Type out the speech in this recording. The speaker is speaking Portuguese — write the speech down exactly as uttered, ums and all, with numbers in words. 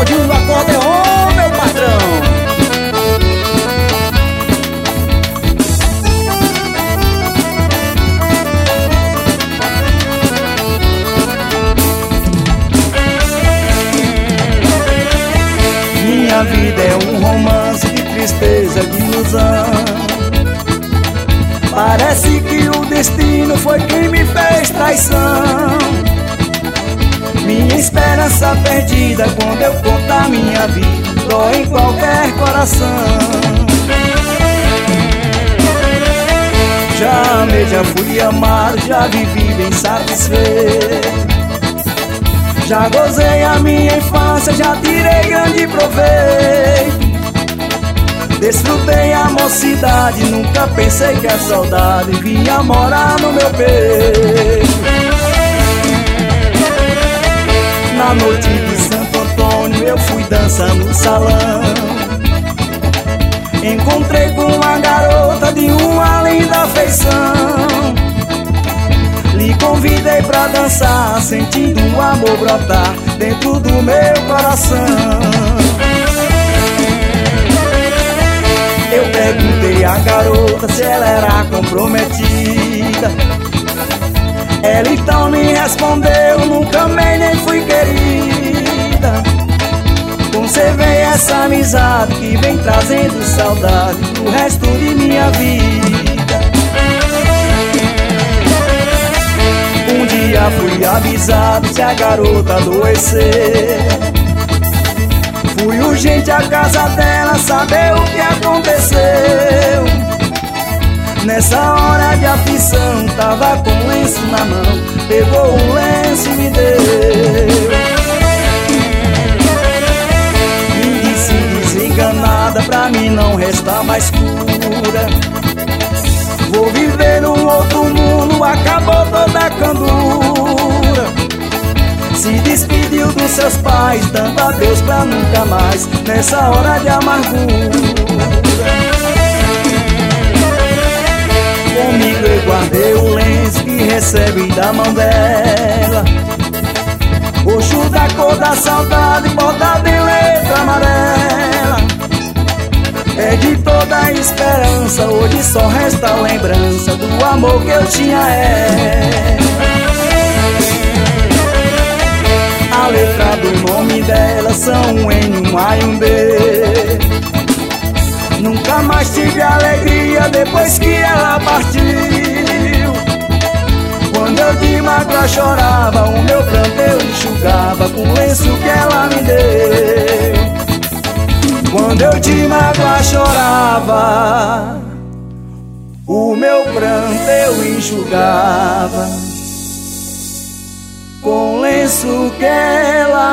Claudinho do acordeon, meu patrão. Minha vida é um romance de tristeza, de ilusão. Parece que o destino foi quem me fez traição. Minha esperança perdida quando eu contar minha vida, dói em qualquer coração. Já amei, já fui amado, já vivi bem satisfeito. Já gozei a minha infância, já tirei grande proveito. Desfrutei a mocidade, nunca pensei que a saudade vinha morar no meu peito. Na noite de Santo Antônio eu fui dançar no salão. Encontrei com uma garota de uma linda feição. Lhe convidei pra dançar, sentindo um amor brotar dentro do meu coração. Eu perguntei à garota se ela era comprometida. Ela então me respondeu: nunca amei nem fui querida. Conservei essa amizade que vem trazendo saudade pro resto de minha vida. Um dia fui avisado se a garota adoecer. Fui urgente à casa dela saber o que aconteceu. Nessa hora de aflição, tava com um lenço na mão. Pegou um lenço e me deu. Me disse desenganada, pra mim não resta mais cura. Vou viver num outro mundo, acabou toda a candura. Se despediu dos seus pais, dando adeus pra nunca mais, nessa hora de amargura. Comigo eu guardei o lenço que recebi da mão dela, roxo da cor da saudade, bordado em letra amarela. É de toda a esperança, hoje só resta a lembrança do amor que eu tinha a ela. A letra do nome dela são um N, um A e um B. Nunca mais tive alegria depois que ela partiu. Quando eu de mágoa chorava, o meu pranto eu enxugava com o lenço que ela me deu. Quando eu de mágoa chorava, o meu pranto eu enxugava com o lenço que ela